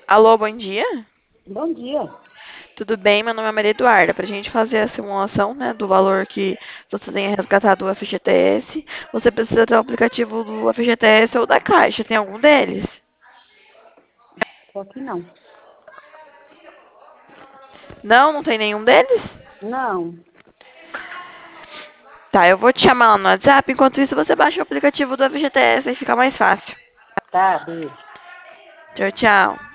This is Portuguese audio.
Alô, bom dia? Bom dia. Tudo bem? Meu nome é Maria Eduarda. Para a gente fazer a simulação, né, do valor que você tenha resgatado do FGTS, você precisa ter o aplicativo do FGTS ou da Caixa. Tem algum deles? Só que não. Não, não tem nenhum deles? Não. Tá, eu vou te chamar lá no WhatsApp. Enquanto isso, você baixa o aplicativo do FGTS, aí fica mais fácil. Tá, beijo. Tchau, tchau.